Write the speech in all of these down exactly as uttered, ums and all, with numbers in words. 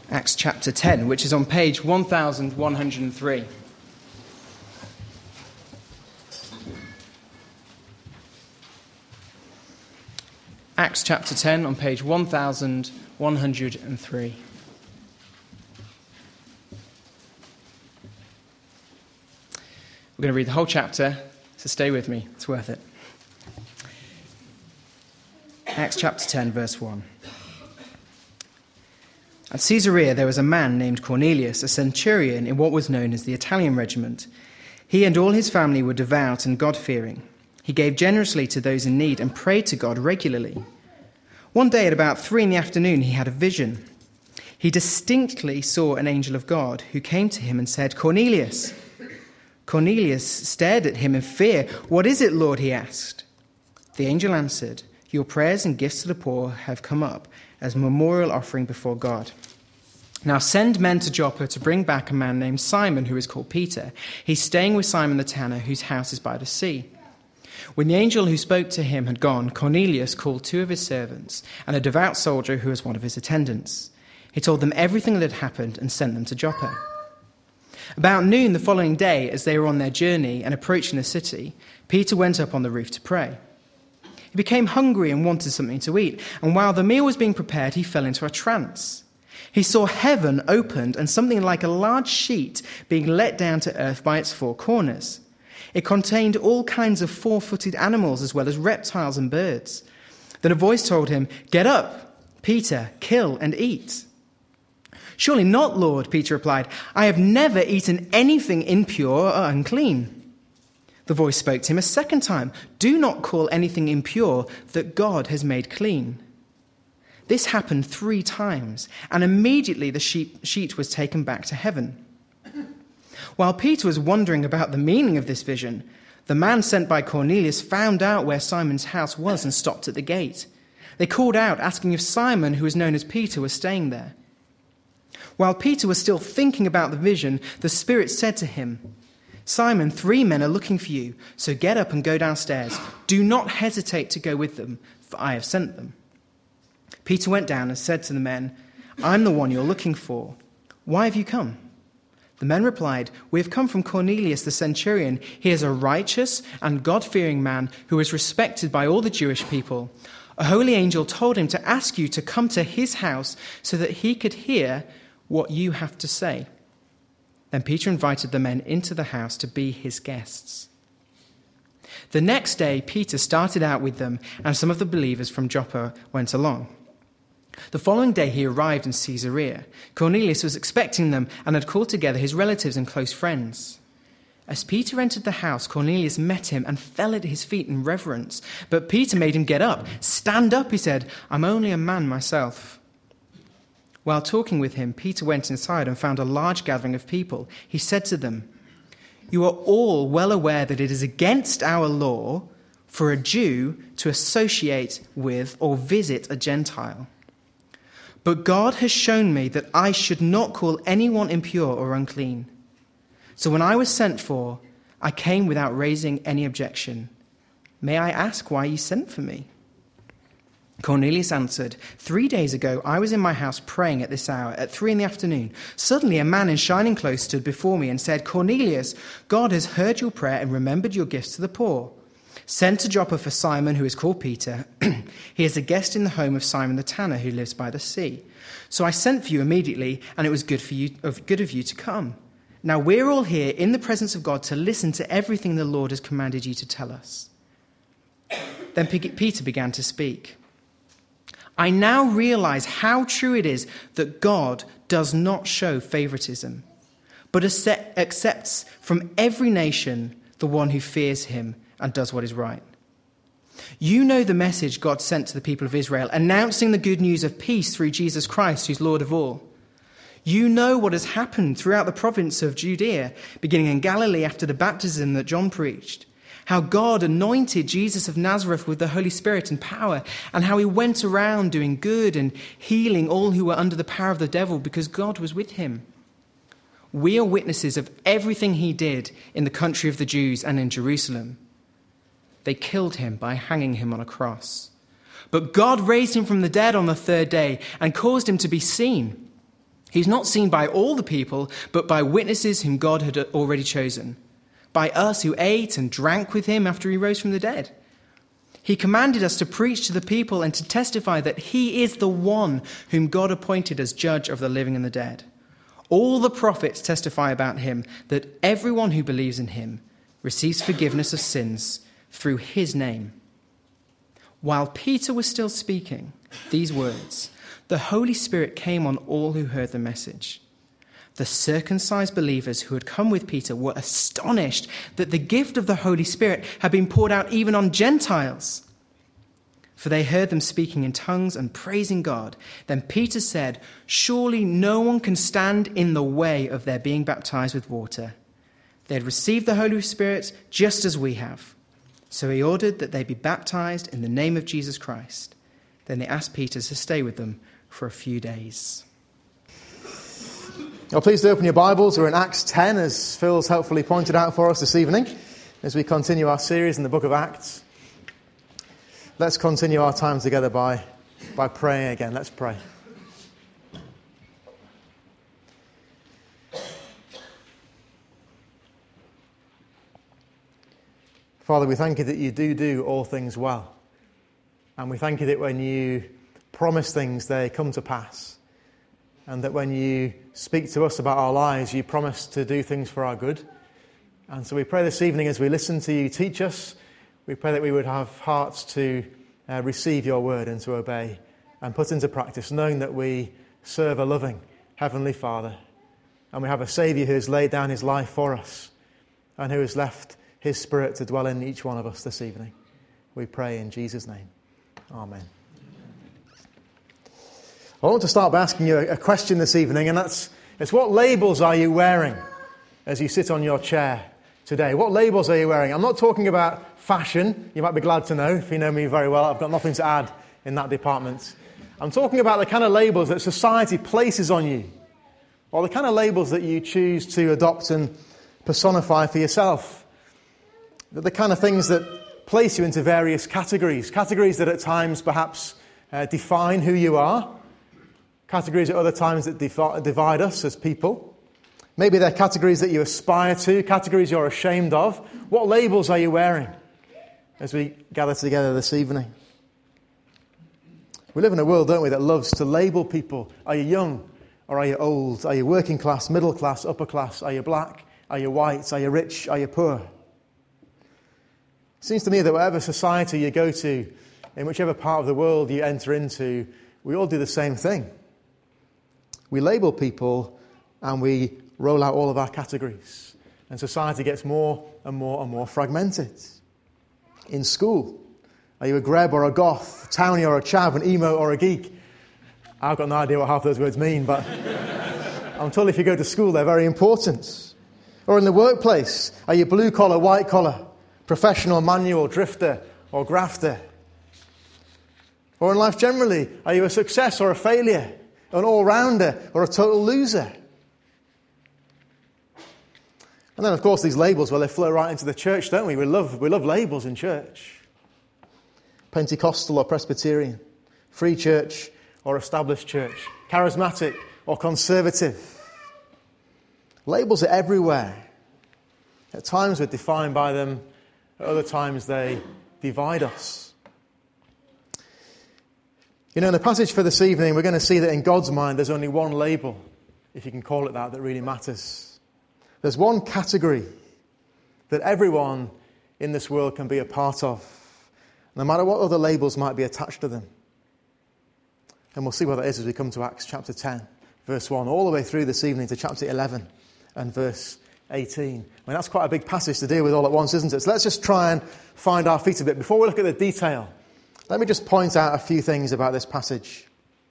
Acts chapter ten, which is on page one thousand one hundred three. Acts chapter ten on page one thousand one hundred three. We're going to read the whole chapter, so stay with me. It's worth it. Acts chapter ten, verse one. At Caesarea there was a man named Cornelius, a centurion in what was known as the Italian regiment. He and all his family were devout and God-fearing. He gave generously to those in need and prayed to God regularly. One day at about three in the afternoon he had a vision. He distinctly saw an angel of God who came to him and said, "Cornelius." Cornelius stared at him in fear. "What is it, Lord?" he asked. The angel answered, "Your prayers and gifts to the poor have come up as a memorial offering before God. Now send men to Joppa to bring back a man named Simon, who is called Peter. He's staying with Simon the tanner, whose house is by the sea." When the angel who spoke to him had gone, Cornelius called two of his servants and a devout soldier who was one of his attendants. He told them everything that had happened and sent them to Joppa. About noon the following day, as they were on their journey and approaching the city, Peter went up on the roof to pray. He became hungry and wanted something to eat, and while the meal was being prepared, he fell into a trance. He saw heaven opened and something like a large sheet being let down to earth by its four corners. It contained all kinds of four-footed animals as well as reptiles and birds. Then a voice told him, "Get up, Peter, kill and eat." "Surely not, Lord," Peter replied. "I have never eaten anything impure or unclean." The voice spoke to him a second time. "Do not call anything impure that God has made clean." This happened three times, and immediately the sheet was taken back to heaven. While Peter was wondering about the meaning of this vision, the man sent by Cornelius found out where Simon's house was and stopped at the gate. They called out, asking if Simon, who was known as Peter, was staying there. While Peter was still thinking about the vision, the Spirit said to him, "Simon, three men are looking for you, so get up and go downstairs. Do not hesitate to go with them, for I have sent them." Peter went down and said to the men, "I'm the one you're looking for. Why have you come?" The men replied, "We have come from Cornelius the centurion. He is a righteous and God-fearing man who is respected by all the Jewish people. A holy angel told him to ask you to come to his house so that he could hear what you have to say." Then Peter invited the men into the house to be his guests. The next day, Peter started out with them, and some of the believers from Joppa went along. The following day, he arrived in Caesarea. Cornelius was expecting them and had called together his relatives and close friends. As Peter entered the house, Cornelius met him and fell at his feet in reverence. But Peter made him get up. "Stand up," he said. "I'm only a man myself." While talking with him, Peter went inside and found a large gathering of people. He said to them, "You are all well aware that it is against our law for a Jew to associate with or visit a Gentile. But God has shown me that I should not call anyone impure or unclean. So when I was sent for, I came without raising any objection. May I ask why you sent for me?" Cornelius answered, "Three days ago I was in my house praying at this hour, at three in the afternoon. Suddenly a man in shining clothes stood before me and said, 'Cornelius, God has heard your prayer and remembered your gifts to the poor. Send to Joppa for Simon, who is called Peter. He is a guest in the home of Simon the tanner, who lives by the sea.' So I sent for you immediately, and it was good for you, of good of you to come. Now we're all here in the presence of God to listen to everything the Lord has commanded you to tell us." Then Peter began to speak. "I now realize how true it is that God does not show favoritism, but accepts from every nation the one who fears him and does what is right. You know the message God sent to the people of Israel, announcing the good news of peace through Jesus Christ, who's Lord of all. You know what has happened throughout the province of Judea, beginning in Galilee after the baptism that John preached, how God anointed Jesus of Nazareth with the Holy Spirit and power, and how he went around doing good and healing all who were under the power of the devil because God was with him. We are witnesses of everything he did in the country of the Jews and in Jerusalem. They killed him by hanging him on a cross. But God raised him from the dead on the third day and caused him to be seen He's not seen by all the people, but by witnesses whom God had already chosen, by us who ate and drank with him after he rose from the dead. He commanded us to preach to the people and to testify that he is the one whom God appointed as judge of the living and the dead. All the prophets testify about him, that everyone who believes in him receives forgiveness of sins through his name." While Peter was still speaking these words, the Holy Spirit came on all who heard the message. The circumcised believers who had come with Peter were astonished that the gift of the Holy Spirit had been poured out even on Gentiles. For they heard them speaking in tongues and praising God. Then Peter said, "Surely no one can stand in the way of their being baptized with water. They had received the Holy Spirit just as we have." So he ordered that they be baptized in the name of Jesus Christ. Then they asked Peter to stay with them for a few days. Well, please do open your Bibles. We're in Acts ten, as Phil's helpfully pointed out for us this evening, as we continue our series in the book of Acts. Let's continue our time together by, by praying again. Let's pray. Father, we thank you that you do do all things well. And we thank you that when you promise things, they come to pass. And that when you speak to us about our lives, you promise to do things for our good. And so we pray this evening as we listen to you teach us, we pray that we would have hearts to uh, receive your word and to obey and put into practice, knowing that we serve a loving Heavenly Father. And we have a Saviour who has laid down his life for us and who has left his Spirit to dwell in each one of us this evening. We pray in Jesus' name. Amen. I want to start by asking you a question this evening, and that's, it's what labels are you wearing as you sit on your chair today? What labels are you wearing? I'm not talking about fashion. You might be glad to know, if you know me very well, I've got nothing to add in that department. I'm talking about the kind of labels that society places on you, or the kind of labels that you choose to adopt and personify for yourself. The kind of things that place you into various categories, categories that at times perhaps uh, define who you are, categories at other times that divide us as people. Maybe they're categories that you aspire to, categories you're ashamed of. What labels are you wearing as we gather together this evening? We live in a world, don't we, that loves to label people. Are you young or are you old? Are you working class, middle class, upper class? Are you black? Are you white? Are you rich? Are you poor? It seems to me that whatever society you go to, in whichever part of the world you enter into, we all do the same thing. We label people and we roll out all of our categories. And society gets more and more and more fragmented. In school, are you a greb or a goth, a townie or a chav, an emo or a geek? I've got no idea what half those words mean, but I'm told if you go to school, they're very important. Or in the workplace, are you blue collar, white collar, professional, manual, drifter or grafter? Or in life generally, are you a success or a failure? An all-rounder or a total loser? And then, of course, these labels, well, they flow right into the church, don't we? We love, we love labels in church. Pentecostal or Presbyterian, free church or established church, charismatic or conservative. Labels are everywhere. At times we're defined by them, at other times they divide us. You know, in the passage for this evening, we're going to see that in God's mind, there's only one label, if you can call it that, that really matters. There's one category that everyone in this world can be a part of, no matter what other labels might be attached to them. And we'll see what that is as we come to Acts chapter ten, verse one, all the way through this evening to chapter eleven and verse eighteen. I mean, that's quite a big passage to deal with all at once, isn't it? So let's just try and find our feet a bit. Before we look at the detail, let me just point out a few things about this passage.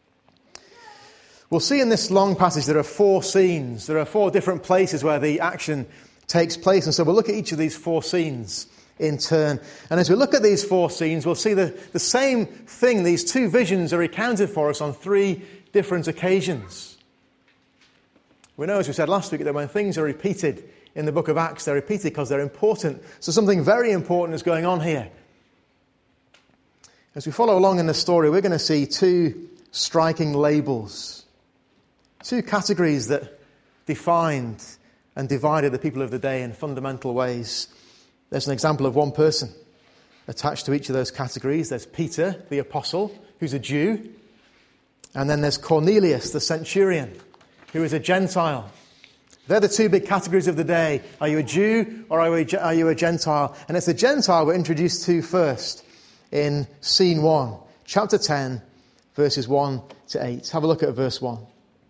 We'll see in this long passage there are four scenes. There are four different places where the action takes place. And so we'll look at each of these four scenes in turn. And as we look at these four scenes, we'll see the, the same thing. These two visions are recounted for us on three different occasions. We know, as we said last week, that when things are repeated in the book of Acts, they're repeated because they're important. So something very important is going on here. As we follow along in the story, we're going to see two striking labels. Two categories that defined and divided the people of the day in fundamental ways. There's an example of one person attached to each of those categories. There's Peter, the apostle, who's a Jew. And then there's Cornelius, the centurion, who is a Gentile. They're the two big categories of the day. Are you a Jew or are you a, are you a Gentile? And it's the Gentile we're introduced to first in scene one, chapter ten, verses one to eight. Have a look at verse one.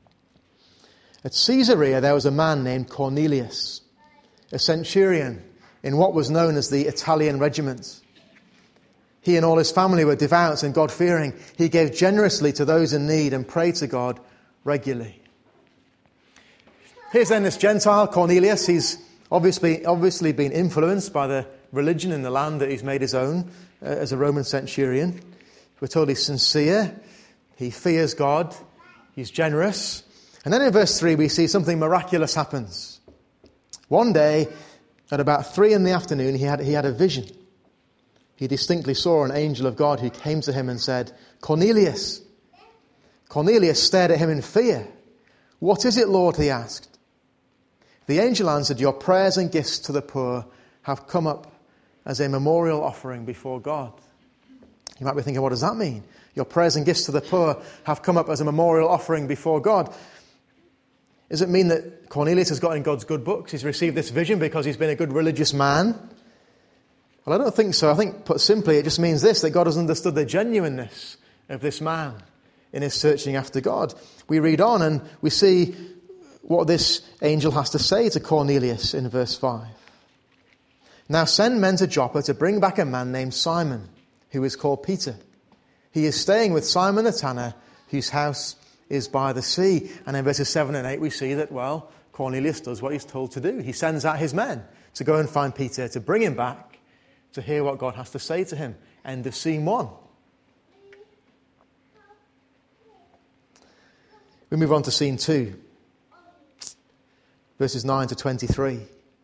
At Caesarea there was a man named Cornelius, a centurion in what was known as the Italian regiment. He and all his family were devout and God-fearing. He gave generously to those in need and prayed to God regularly. Here's then this Gentile, Cornelius. He's obviously, obviously been influenced by the religion in the land that he's made his own uh, as a Roman centurion. We're told he's sincere. He fears God. He's generous. And then in verse three we see something miraculous happens. One day, at about three in the afternoon, he had, he had a vision. He distinctly saw an angel of God who came to him and said, Cornelius. Cornelius stared at him in fear. What is it, Lord? He asked. The angel answered, your prayers and gifts to the poor have come up as a memorial offering before God. You might be thinking, what does that mean? Your prayers and gifts to the poor have come up as a memorial offering before God. Does it mean that Cornelius has got in God's good books? He's received this vision because he's been a good religious man? Well, I don't think so. I think, put simply, it just means this, that God has understood the genuineness of this man in his searching after God. We read on and we see what this angel has to say to Cornelius in verse five. Now send men to Joppa to bring back a man named Simon, who is called Peter. He is staying with Simon the tanner, whose house is by the sea. And in verses seven and eight we see that, well, Cornelius does what he's told to do. He sends out his men to go and find Peter, to bring him back, to hear what God has to say to him. End of scene one. We move on to scene two, verses nine to twenty-three.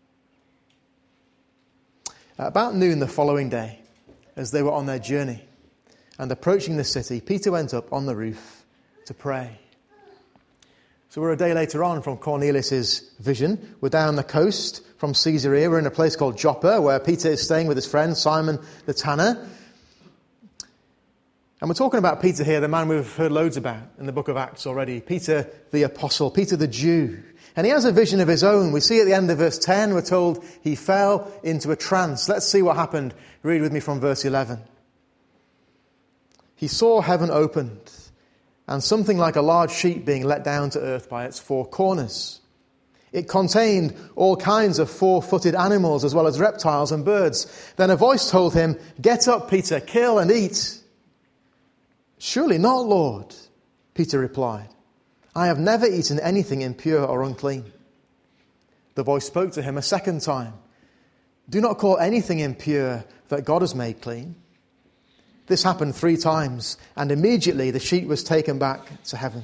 At about noon the following day, as they were on their journey and approaching the city, Peter went up on the roof to pray. So we're a day later on from Cornelius' vision. We're down the coast from Caesarea. We're in a place called Joppa, where Peter is staying with his friend Simon the tanner. And we're talking about Peter here, the man we've heard loads about in the book of Acts already. Peter the apostle, Peter the Jew. And he has a vision of his own. We see at the end of verse ten, we're told he fell into a trance. Let's see what happened. Read with me from verse eleven. He saw heaven opened, and something like a large sheet being let down to earth by its four corners. It contained all kinds of four-footed animals as well as reptiles and birds. Then a voice told him, get up, Peter, kill and eat. Surely not, Lord, Peter replied. I have never eaten anything impure or unclean. The voice spoke to him a second time. Do not call anything impure that God has made clean. This happened three times, and immediately the sheet was taken back to heaven.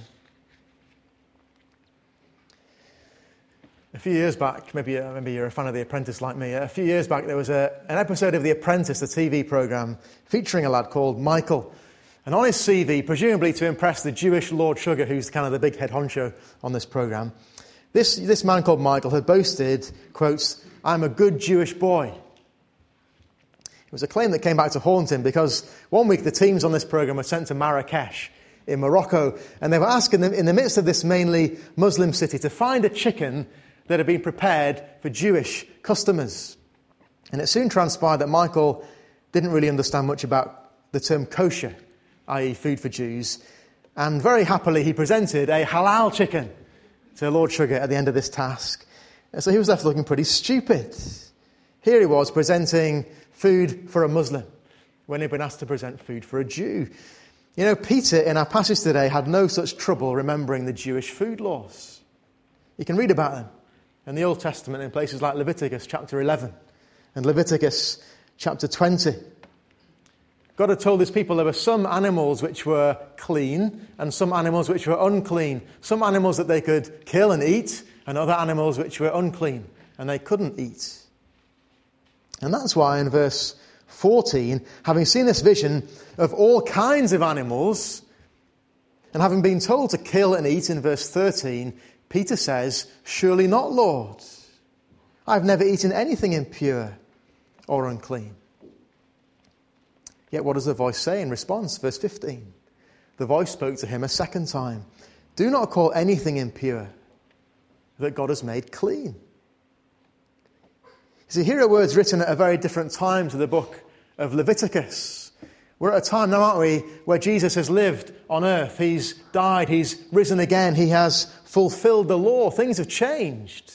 A few years back, maybe, uh, maybe you're a fan of The Apprentice like me, a few years back there was a, an episode of The Apprentice, the T V programme, featuring a lad called Michael. And on his C V, presumably to impress the Jewish Lord Sugar, who's kind of the big head honcho on this programme, this, this man called Michael had boasted, quotes, I'm a good Jewish boy. It was a claim that came back to haunt him because one week the teams on this programme were sent to Marrakesh in Morocco, and they were asking them in the midst of this mainly Muslim city to find a chicken that had been prepared for Jewish customers. And it soon transpired that Michael didn't really understand much about the term kosher, that is food for Jews, and very happily he presented a halal chicken to Lord Sugar at the end of this task. And so he was left looking pretty stupid. Here he was presenting food for a Muslim when he'd been asked to present food for a Jew. You know, Peter in our passage today had no such trouble remembering the Jewish food laws. You can read about them in the Old Testament in places like Leviticus chapter eleven and Leviticus chapter twenty. God had told his people there were some animals which were clean and some animals which were unclean. Some animals that they could kill and eat and other animals which were unclean and they couldn't eat. And that's why in verse fourteen, having seen this vision of all kinds of animals, And having been told to kill and eat in verse thirteen, Peter says, "Surely not, Lord. I've never eaten anything impure or unclean." Yet what does the voice say in response? Verse fifteen. The voice spoke to him a second time. "Do not call anything impure that God has made clean." You see, here are words written at a very different time to the book of Leviticus. We're at a time now, aren't we, where Jesus has lived on earth. He's died, he's risen again, he has fulfilled the law. Things have changed.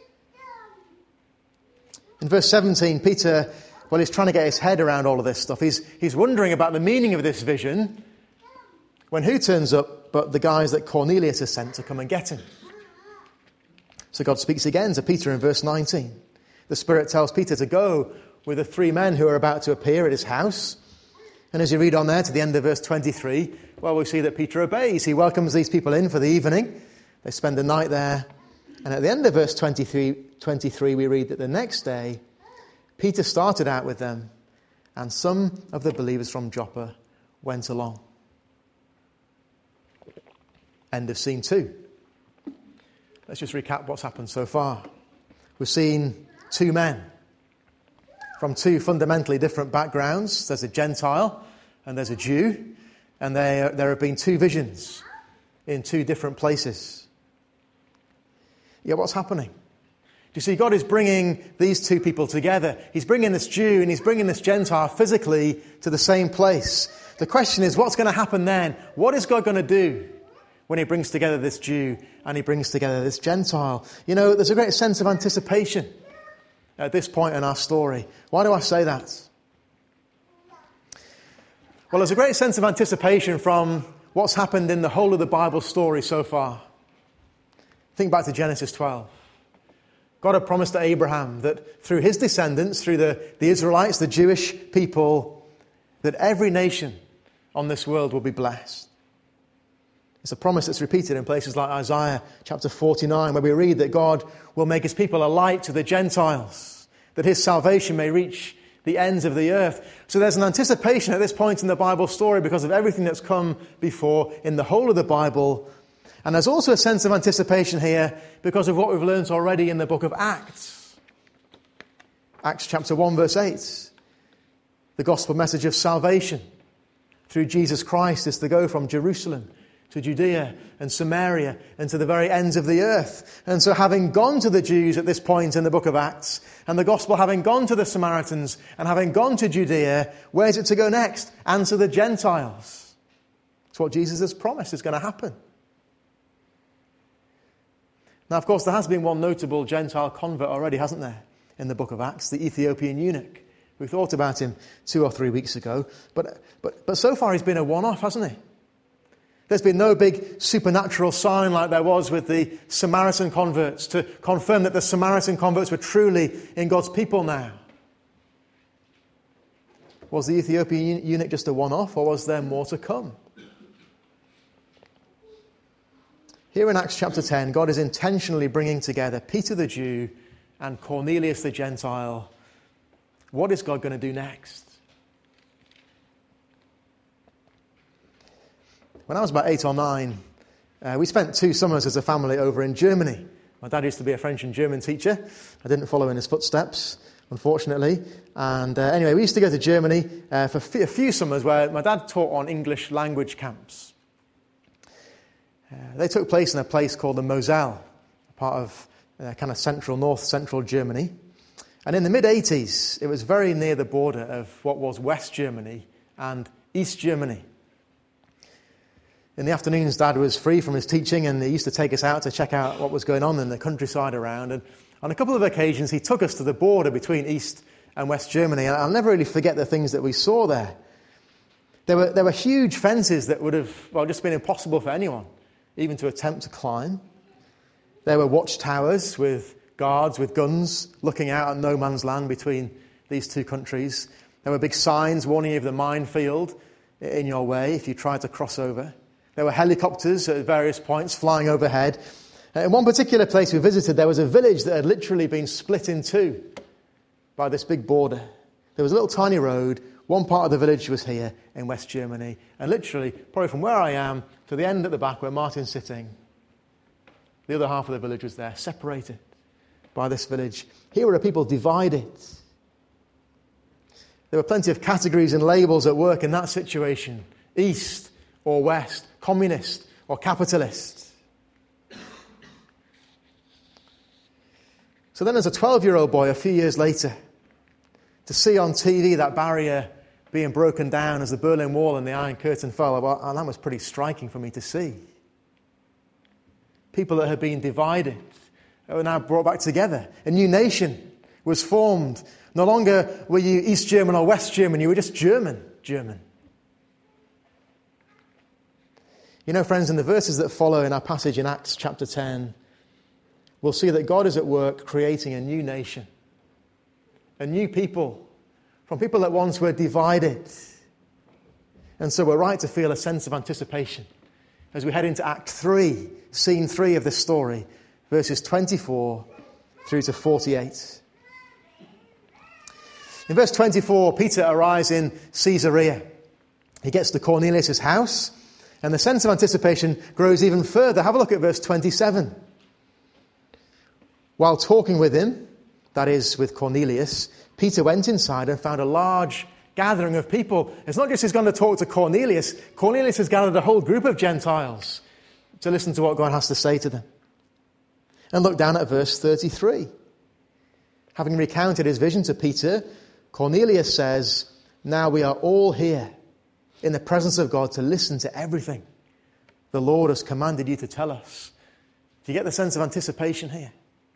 In verse seventeen, Peter, well, he's trying to get his head around all of this stuff. He's, he's wondering about the meaning of this vision, when who turns up but the guys that Cornelius has sent to come and get him? So God speaks again to Peter in verse nineteen. The Spirit tells Peter to go with the three men who are about to appear at his house. And as you read on there to the end of verse twenty-three, well, we see that Peter obeys. He welcomes these people in for the evening. They spend the night there. And at the end of verse twenty-three, twenty-three, we read that the next day, Peter started out with them, and some of the believers from Joppa went along. End of scene two. Let's just recap what's happened so far. We've seen two men from two fundamentally different backgrounds. There's a Gentile and there's a Jew. And there, there have been two visions in two different places. Yet what's happening? Do you see, God is bringing these two people together. He's bringing this Jew and he's bringing this Gentile physically to the same place. The question is, what's going to happen then? What is God going to do when he brings together this Jew and he brings together this Gentile? You know, there's a great sense of anticipation at this point in our story. Why do I say that? Well, there's a great sense of anticipation from what's happened in the whole of the Bible story so far. Think back to Genesis twelve. God had promised to Abraham that through his descendants, through the, the Israelites, the Jewish people, that every nation on this world will be blessed. It's a promise that's repeated in places like Isaiah chapter forty-nine, where we read that God will make his people a light to the Gentiles, that his salvation may reach the ends of the earth. So there's an anticipation at this point in the Bible story because of everything that's come before in the whole of the Bible. And there's also a sense of anticipation here because of what we've learned already in the book of Acts. Acts chapter one verse eight. The gospel message of salvation through Jesus Christ is to go from Jerusalem to Judea and Samaria and to the very ends of the earth. And so having gone to the Jews at this point in the book of Acts, and the gospel having gone to the Samaritans and having gone to Judea, where's it to go next? And to the Gentiles. It's what Jesus has promised is going to happen. Now, of course, there has been one notable Gentile convert already, hasn't there, in the book of Acts, the Ethiopian eunuch. We thought about him two or three weeks ago. But, but, but so far he's been a one-off, hasn't he? There's been no big supernatural sign like there was with the Samaritan converts to confirm that the Samaritan converts were truly in God's people now. Was the Ethiopian eunuch just a one-off, or was there more to come? Here in Acts chapter ten, God is intentionally bringing together Peter the Jew and Cornelius the Gentile. What is God going to do next? When I was about eight or nine, uh, we spent two summers as a family over in Germany. My dad used to be a French and German teacher. I didn't follow in his footsteps, unfortunately. And uh, anyway, we used to go to Germany uh, for f- a few summers where my dad taught on English language camps. Uh, they took place in a place called the Moselle, a part of uh, kind of central, north-central Germany. And in the mid-eighties, it was very near the border of what was West Germany and East Germany. In the afternoons, Dad was free from his teaching, and he used to take us out to check out what was going on in the countryside around. And on a couple of occasions, he took us to the border between East and West Germany, and I'll never really forget the things that we saw there. There were, there were huge fences that would have, well, just been impossible for anyone, even to attempt to climb. There were watchtowers with guards with guns looking out at no man's land between these two countries. There were big signs warning you of the minefield in your way if you tried to cross over. There were helicopters at various points flying overhead. In one particular place we visited, there was a village that had literally been split in two by this big border. There was a little tiny road. One part of the village was here in West Germany, and literally, probably from where I am to the end at the back where Martin's sitting, the other half of the village was there, separated by this village. Here were people divided. There were plenty of categories and labels at work in that situation. East or West, communist or capitalist. So then as a twelve-year-old boy, a few years later, to see on T V that barrier being broken down as the Berlin Wall and the Iron Curtain fell, well, that was pretty striking for me to see. People that had been divided were now brought back together. A new nation was formed. No longer were you East German or West German, you were just German, German. You know, friends, in the verses that follow in our passage in Acts chapter ten, we'll see that God is at work creating a new nation, a new people, from people that once were divided. And so we're right to feel a sense of anticipation as we head into Act three, scene three of this story, verses twenty-four through to forty-eight. In verse twenty-four, Peter arrives in Caesarea. He gets to Cornelius' house, and the sense of anticipation grows even further. Have a look at verse twenty-seven. While talking with him, that is, with Cornelius, Peter went inside and found a large gathering of people. It's not just he's going to talk to Cornelius. Cornelius has gathered a whole group of Gentiles to listen to what God has to say to them. And look down at verse thirty-three. Having recounted his vision to Peter, Cornelius says, now we are all here in the presence of God to listen to everything the Lord has commanded you to tell us. Do you get the sense of anticipation here?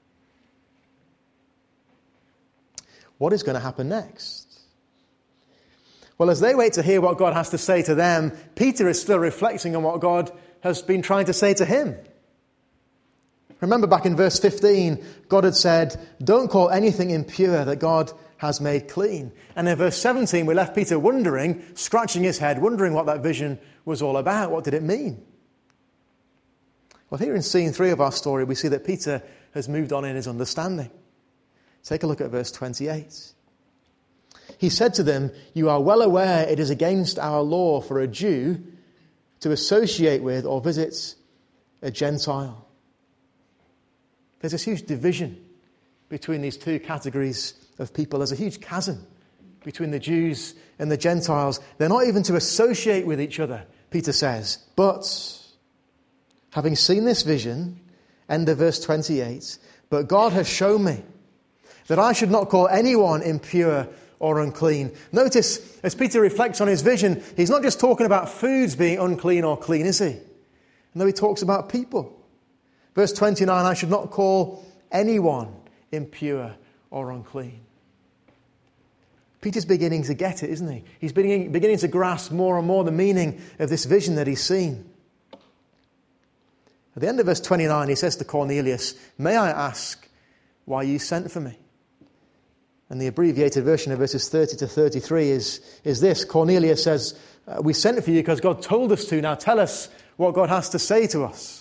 What is going to happen next? Well, as they wait to hear what God has to say to them, Peter is still reflecting on what God has been trying to say to him. Remember back in verse fifteen, God had said, don't call anything impure that God has made clean. And in verse seventeen, we left Peter wondering, scratching his head, wondering what that vision was all about. What did it mean? Well, here in scene three of our story, we see that Peter has moved on in his understanding. Take a look at verse twenty-eight. He said to them, you are well aware it is against our law for a Jew to associate with or visit a Gentile. There's this huge division between these two categories of people. There's a huge chasm between the Jews and the Gentiles. They're not even to associate with each other, Peter says. But, having seen this vision, end of verse twenty-eight, but God has shown me that I should not call anyone impure or unclean. Notice, as Peter reflects on his vision, he's not just talking about foods being unclean or clean, is he? No, he talks about people. Verse twenty-nine, I should not call anyone impure or unclean. Peter's beginning to get it, isn't he? He's beginning, beginning to grasp more and more the meaning of this vision that he's seen. At the end of verse twenty-nine, he says to Cornelius, may I ask why you sent for me? And the abbreviated version of verses thirty to thirty-three is, is this. Cornelius says, we sent for you because God told us to. Now tell us what God has to say to us.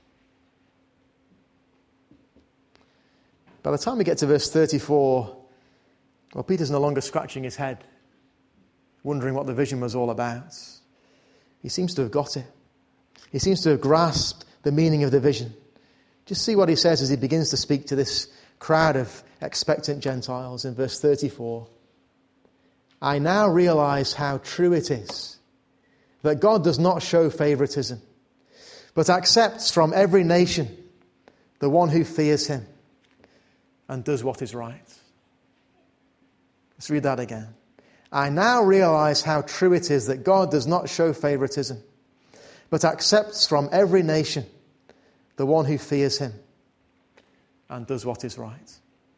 By the time we get to verse thirty-four, well, Peter's no longer scratching his head, wondering what the vision was all about. He seems to have got it. He seems to have grasped the meaning of the vision. Just see what he says as he begins to speak to this crowd of expectant Gentiles in verse thirty-four. I now realize how true it is that God does not show favoritism, but accepts from every nation the one who fears him and does what is right. Let's read that again. I now realize how true it is that God does not show favoritism, but accepts from every nation the one who fears him and does what is right.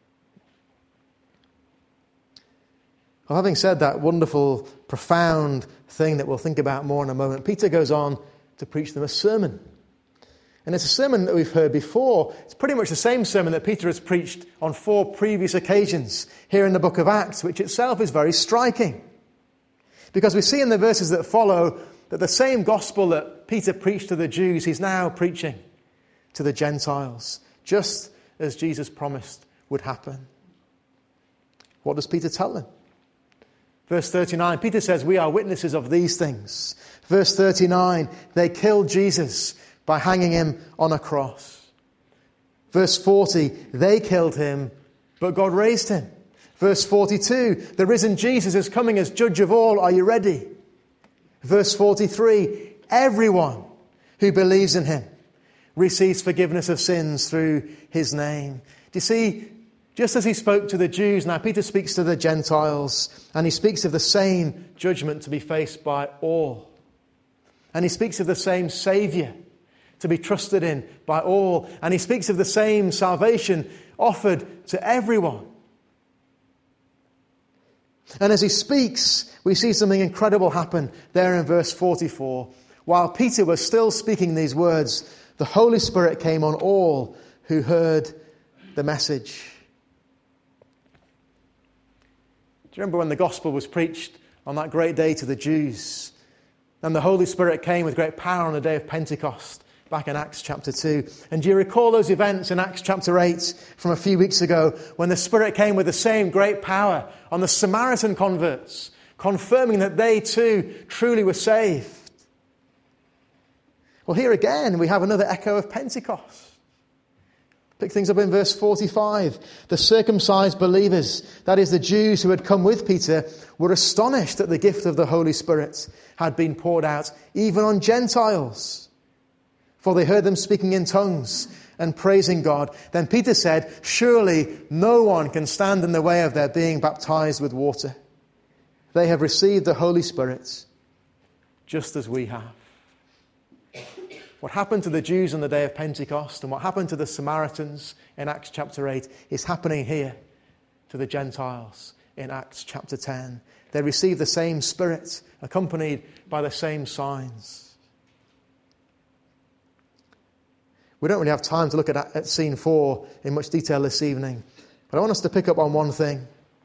Well, having said that wonderful, profound thing that we'll think about more in a moment, Peter goes on to preach them a sermon. And it's a sermon that we've heard before. It's pretty much the same sermon that Peter has preached on four previous occasions here in the book of Acts, which itself is very striking. Because we see in the verses that follow that the same gospel that Peter preached to the Jews, he's now preaching to the Gentiles, just as Jesus promised would happen. What does Peter tell them? Verse thirty-nine, Peter says, we are witnesses of these things. Verse thirty-nine, they killed Jesus by hanging him on a cross. Verse forty, they killed him, but God raised him. Verse forty-two, the risen Jesus is coming as judge of all. Are you ready? Verse forty-three, everyone who believes in him receives forgiveness of sins through his name. Do you see, just as he spoke to the Jews, now Peter speaks to the Gentiles, and he speaks of the same judgment to be faced by all. And he speaks of the same Saviour to be trusted in by all. And he speaks of the same salvation offered to everyone. And as he speaks, we see something incredible happen there in verse forty-four. While Peter was still speaking these words, the Holy Spirit came on all who heard the message. Do you remember when the gospel was preached on that great day to the Jews? And the Holy Spirit came with great power on the day of Pentecost, back in Acts chapter two. And do you recall those events in Acts chapter eight from a few weeks ago, when the Spirit came with the same great power on the Samaritan converts, confirming that they too truly were saved? Well, here again we have another echo of Pentecost. Pick things up in verse forty-five. The circumcised believers, that is the Jews who had come with Peter, were astonished that the gift of the Holy Spirit had been poured out even on Gentiles. For they heard them speaking in tongues and praising God. Then Peter said, surely no one can stand in the way of their being baptized with water. They have received the Holy Spirit just as we have. What happened to the Jews on the day of Pentecost and what happened to the Samaritans in Acts chapter eight is happening here to the Gentiles in Acts chapter ten. They receive the same Spirit, accompanied by the same signs. We don't really have time to look at, at scene four in much detail this evening, but I want us to pick up on one thing.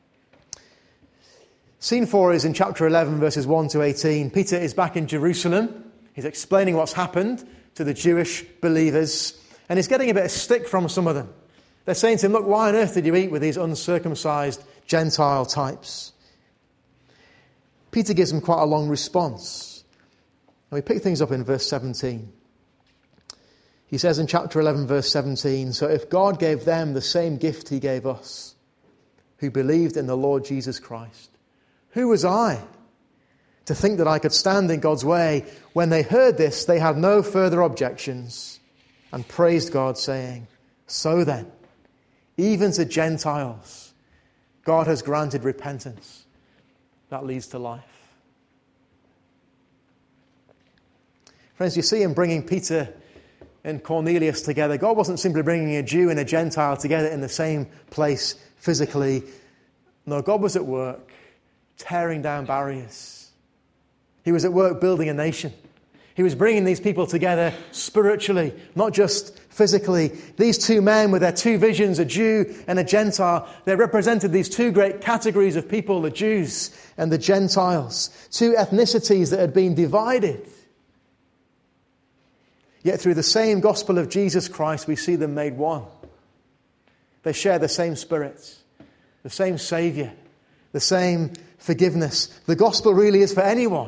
Scene four is in chapter eleven, verses one to eighteen. Peter is back in Jerusalem. He's explaining what's happened to the Jewish believers, and he's getting a bit of stick from some of them. They're saying to him, look, why on earth did you eat with these uncircumcised Gentile types? Peter gives them quite a long response. And we pick things up in verse seventeen. He says in chapter eleven, verse seventeen, so if God gave them the same gift he gave us, who believed in the Lord Jesus Christ, who was I to think that I could stand in God's way? When they heard this, they had no further objections and praised God, saying, so then, even to Gentiles, God has granted repentance that leads to life. Friends, you see him bringing Peter and Cornelius together. God wasn't simply bringing a Jew and a Gentile together in the same place physically. No, God was at work tearing down barriers. He was at work building a nation. He was bringing these people together spiritually, not just physically. These two men with their two visions, a Jew and a Gentile, they represented these two great categories of people, the Jews and the Gentiles, two ethnicities that had been divided. Yet through the same gospel of Jesus Christ, we see them made one. They share the same Spirit, the same Saviour, the same forgiveness. The gospel really is for anyone.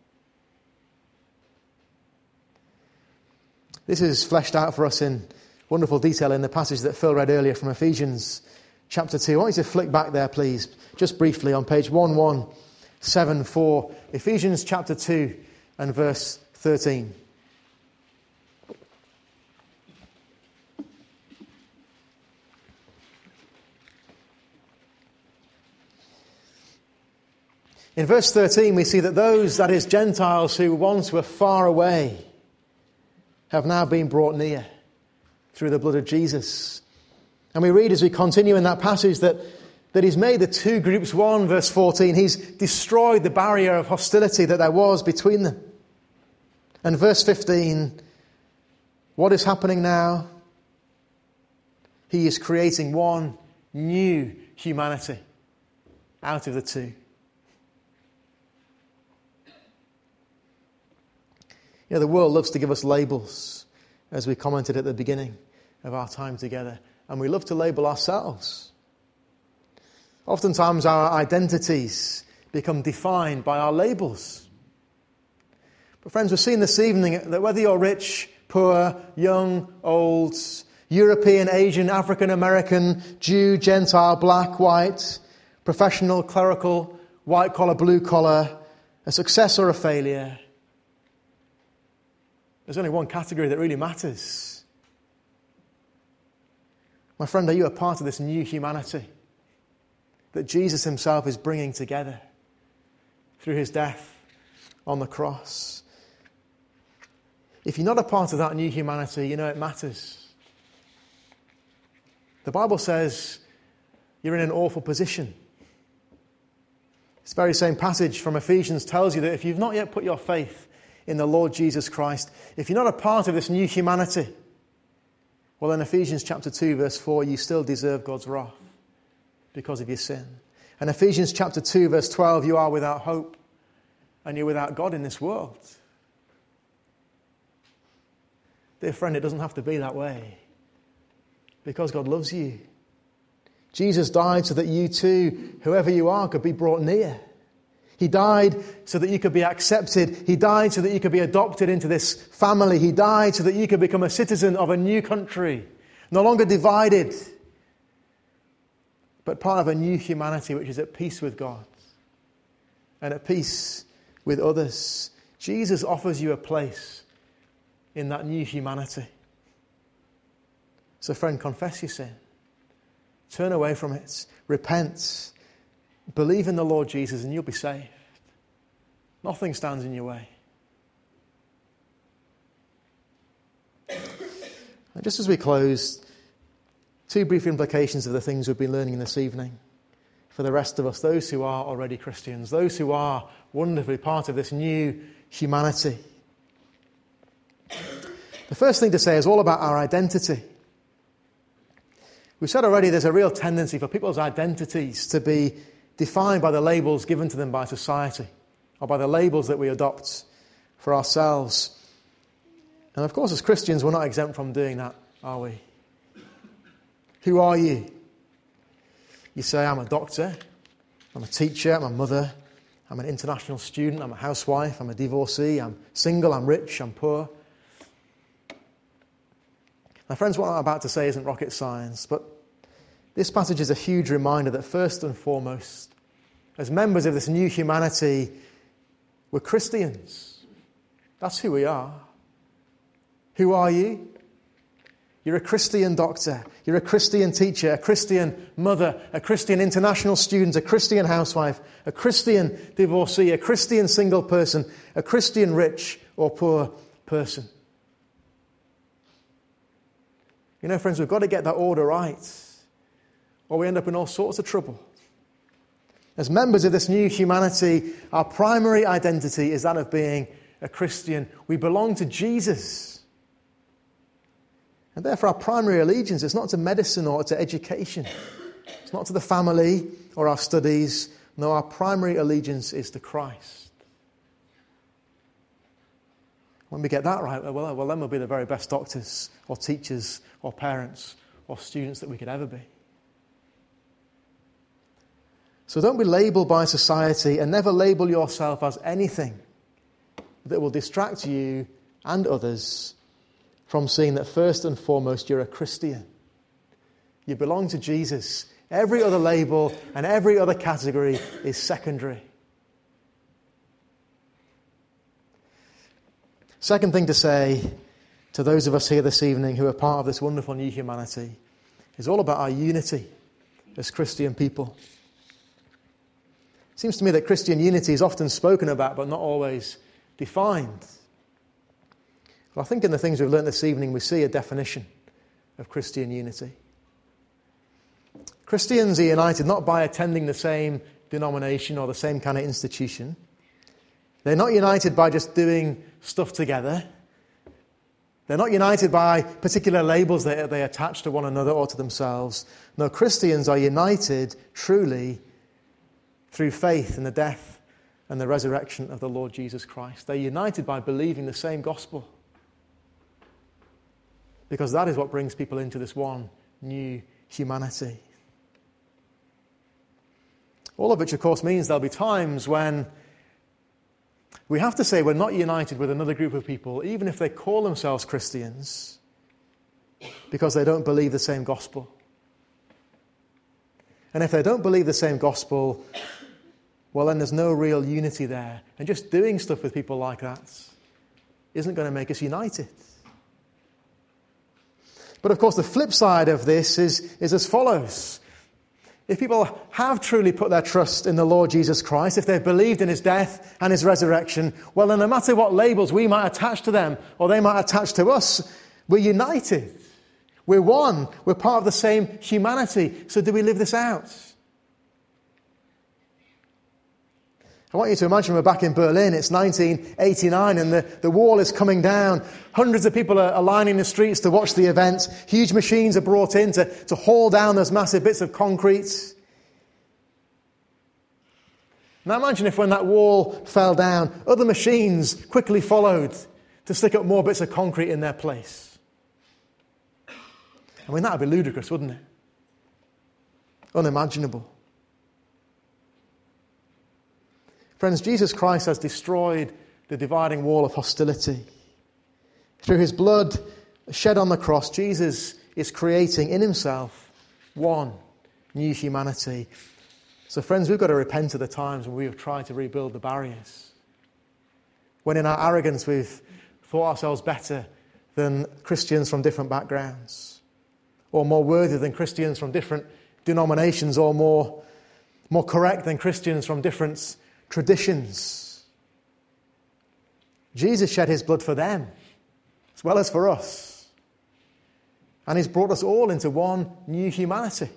This is fleshed out for us in wonderful detail in the passage that Phil read earlier from Ephesians chapter two. I want you to flick back there, please, just briefly on page one one seven four. Ephesians chapter two and verse thirteen. In verse thirteen, we see that those, that is Gentiles, who once were far away, have now been brought near through the blood of Jesus. And we read as we continue in that passage that, that he's made the two groups one, verse fourteen. He's destroyed the barrier of hostility that there was between them. And verse fifteen, what is happening now? He is creating one new humanity out of the two. You know, the world loves to give us labels, as we commented at the beginning of our time together. And we love to label ourselves. Oftentimes our identities become defined by our labels. But friends, we're seeing this evening that whether you're rich, poor, young, old, European, Asian, African, American, Jew, Gentile, black, white, professional, clerical, white collar, blue collar, a success or a failure, there's only one category that really matters. My friend, are you a part of this new humanity that Jesus himself is bringing together through his death on the cross? If you're not a part of that new humanity, you know it matters. The Bible says you're in an awful position. This very same passage from Ephesians tells you that if you've not yet put your faith in the Lord Jesus Christ, if you're not a part of this new humanity, well, in Ephesians chapter two, verse four, you still deserve God's wrath because of your sin. And Ephesians chapter two, verse twelve, you are without hope and you're without God in this world. Dear friend, it doesn't have to be that way because God loves you. Jesus died so that you too, whoever you are, could be brought near. He died so that you could be accepted. He died so that you could be adopted into this family. He died so that you could become a citizen of a new country, no longer divided, but part of a new humanity which is at peace with God and at peace with others. Jesus offers you a place in that new humanity. So friend, confess your sin. Turn away from it. Repent. Believe in the Lord Jesus and you'll be saved. Nothing stands in your way. And just as we close, two brief implications of the things we've been learning this evening for the rest of us, those who are already Christians, those who are wonderfully part of this new humanity. The first thing to say is all about our identity. We've said already there's a real tendency for people's identities to be defined by the labels given to them by society or by the labels that we adopt for ourselves. And of course, as Christians, we're not exempt from doing that, are we? Who are you? You say, I'm a doctor, I'm a teacher, I'm a mother, I'm an international student, I'm a housewife, I'm a divorcee, I'm single, I'm rich, I'm poor. My friends, what I'm about to say isn't rocket science, but this passage is a huge reminder that first and foremost, as members of this new humanity, we're Christians. That's who we are. Who are you? You're a Christian doctor. You're a Christian teacher, a Christian mother, a Christian international student, a Christian housewife, a Christian divorcee, a Christian single person, a Christian rich or poor person. You know, friends, we've got to get that order right, or we end up in all sorts of trouble. As members of this new humanity, our primary identity is that of being a Christian. We belong to Jesus. And therefore, our primary allegiance is not to medicine or to education. It's not to the family or our studies. No, our primary allegiance is to Christ. When we get that right, well, well, then we'll be the very best doctors or teachers or parents or students that we could ever be. So don't be labelled by society and never label yourself as anything that will distract you and others from seeing that first and foremost you're a Christian. You belong to Jesus. Every other label and every other category is secondary. Second thing to say to those of us here this evening who are part of this wonderful new humanity is all about our unity as Christian people. It seems to me that Christian unity is often spoken about but not always defined. Well, I think in the things we've learned this evening we see a definition of Christian unity. Christians are united not by attending the same denomination or the same kind of institution. They're not united by just doing stuff together. They're not united by particular labels that they attach to one another or to themselves. No, Christians are united truly through faith in the death and the resurrection of the Lord Jesus Christ. They're united by believing the same gospel. Because that is what brings people into this one new humanity. All of which, of course, means there'll be times when we have to say we're not united with another group of people, even if they call themselves Christians, because they don't believe the same gospel. And if they don't believe the same gospel, well, then there's no real unity there. And just doing stuff with people like that isn't going to make us united. But of course, the flip side of this is, is as follows. If people have truly put their trust in the Lord Jesus Christ, if they've believed in his death and his resurrection, well, then no matter what labels we might attach to them or they might attach to us, we're united. We're one. We're part of the same humanity. So do we live this out? I want you to imagine we're back in Berlin. It's nineteen eighty-nine and the, the wall is coming down. Hundreds of people are, are lining the streets to watch the event. Huge machines are brought in to, to haul down those massive bits of concrete. Now imagine if when that wall fell down, other machines quickly followed to stick up more bits of concrete in their place. I mean, that would be ludicrous, wouldn't it? Unimaginable. Friends, Jesus Christ has destroyed the dividing wall of hostility. Through his blood shed on the cross, Jesus is creating in himself one new humanity. So friends, we've got to repent of the times when we have tried to rebuild the barriers. When in our arrogance we've thought ourselves better than Christians from different backgrounds, or more worthy than Christians from different denominations, or more, more correct than Christians from different traditions. Jesus shed his blood for them as well as for us. And he's brought us all into one new humanity.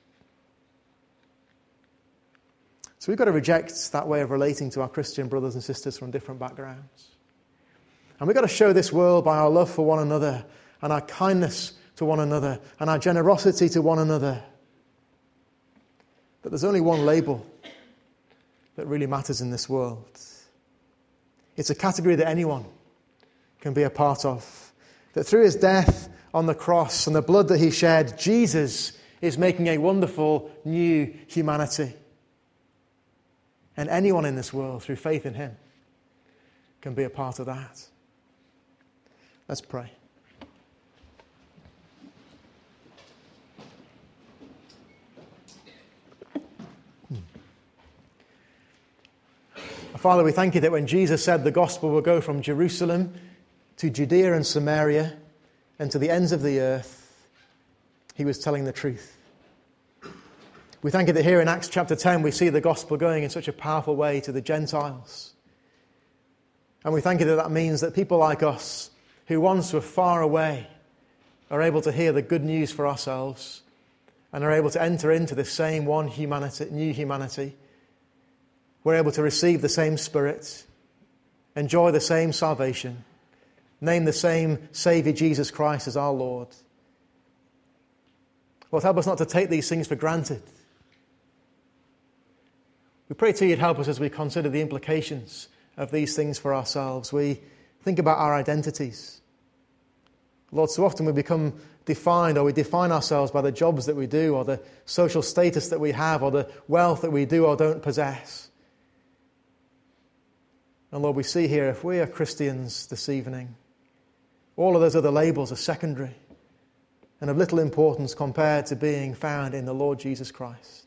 So we've got to reject that way of relating to our Christian brothers and sisters from different backgrounds. And we've got to show this world by our love for one another and our kindness to one another and our generosity to one another that there's only one label that really matters in this world. It's a category that anyone can be a part of. That through his death on the cross and the blood that he shed, Jesus is making a wonderful new humanity. And anyone in this world, through faith in him, can be a part of that. Let's pray. Father, we thank you that when Jesus said the gospel will go from Jerusalem to Judea and Samaria and to the ends of the earth, he was telling the truth. We thank you that here in Acts chapter ten we see the gospel going in such a powerful way to the Gentiles. And we thank you that that means that people like us, who once were far away, are able to hear the good news for ourselves and are able to enter into this same one humanity, new humanity. We're able to receive the same Spirit, enjoy the same salvation, name the same Saviour Jesus Christ as our Lord. Lord, help us not to take these things for granted. We pray to you to help us as we consider the implications of these things for ourselves. We think about our identities. Lord, so often we become defined, or we define ourselves by the jobs that we do, or the social status that we have, or the wealth that we do or don't possess. And Lord, we see here, if we are Christians this evening, all of those other labels are secondary and of little importance compared to being found in the Lord Jesus Christ.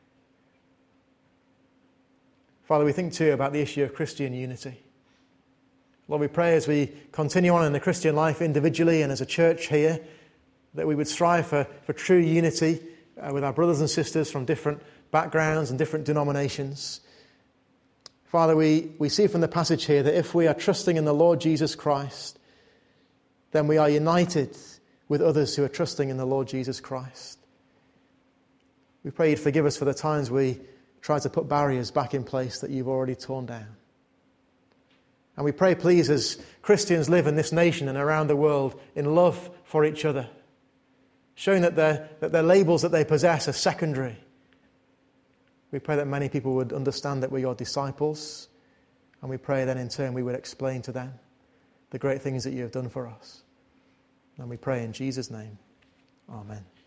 Father, we think too about the issue of Christian unity. Lord, we pray as we continue on in the Christian life individually and as a church here, that we would strive for, for true unity uh, with our brothers and sisters from different backgrounds and different denominations. Father, we, we see from the passage here that if we are trusting in the Lord Jesus Christ, then we are united with others who are trusting in the Lord Jesus Christ. We pray you'd forgive us for the times we try to put barriers back in place that you've already torn down. And we pray, please, as Christians live in this nation and around the world in love for each other, showing that their, that their labels that they possess are secondary. We pray that many people would understand that we're your disciples, and we pray then in turn we would explain to them the great things that you have done for us. And we pray in Jesus' name. Amen.